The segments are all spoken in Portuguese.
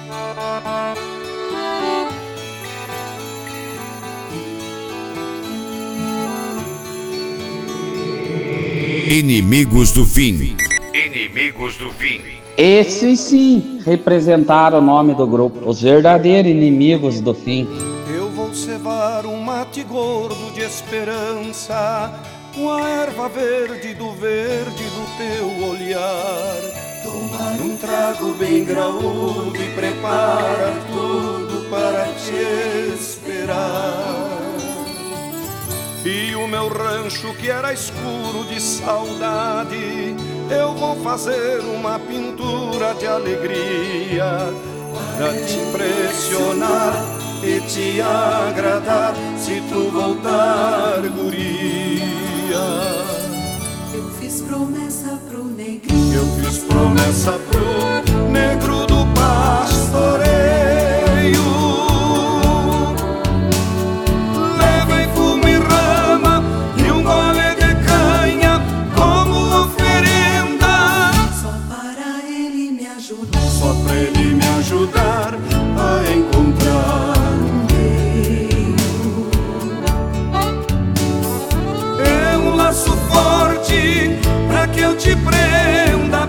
Inimigos do Fim. Inimigos do Fim. Esses sim representaram o nome do grupo, os verdadeiros inimigos do fim. Eu vou cevar um mate gordo de esperança, com a erva verde do teu olhar. Tomar um trago bem graúdo e prepara tudo para te esperar. E o meu rancho que era escuro de saudade, eu vou fazer uma pintura de alegria para te impressionar e te agradar se tu voltar, guria. Eu fiz promessa pro negrinho, eu fiz promessa pro negro do pastoreio. Levei fumo e rama e um gole de canha como oferenda, só para ele me ajudar, só pra ele me ajudar a encontrar um meio. É um laço forte pra que eu te prenda,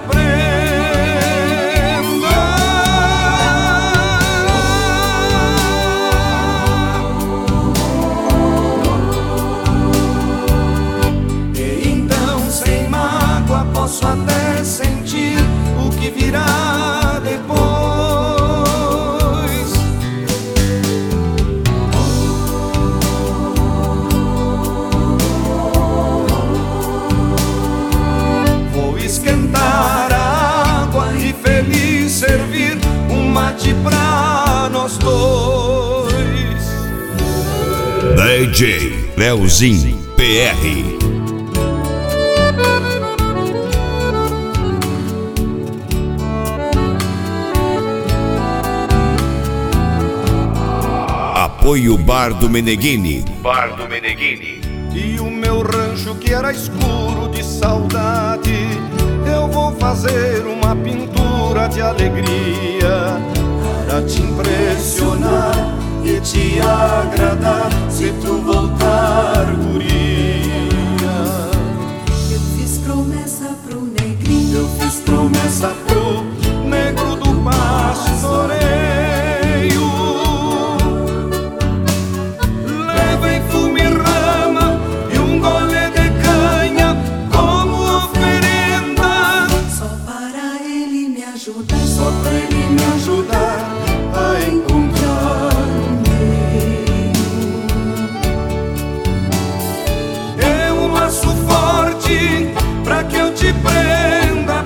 E então sem mágoa posso até sentir o que virá depois. Vou esquentar a água e feliz servir um mate pra nós dois. DJ Leozinho PR. Apoio Bar do Meneghini. Bar do Meneghini. E o meu rancho que era escuro de saudade, eu vou fazer uma pintura de alegria para te impressionar e te agradar se tu voltar, guria. eu fiz promessa pro negrinho, Eu fiz promessa pro negro do pastoreio. Levei fumo e rama e um gole de canha como oferenda, só para ele me ajudar, só pra ele me ajudar a encontrar um meio. É um laço forte pra que eu te prenda,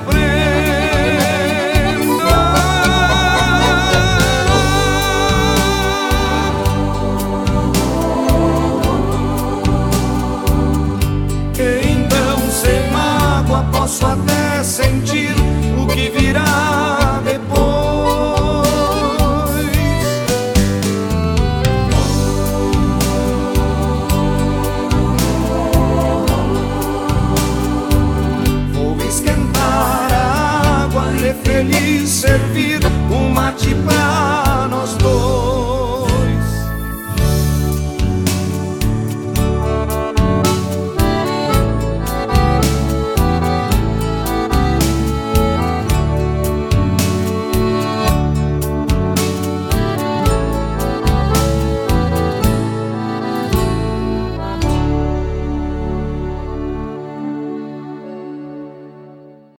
E então sem mágoa posso até sentir o que virá depois. Vou esquentar a água e feliz servir um mate pra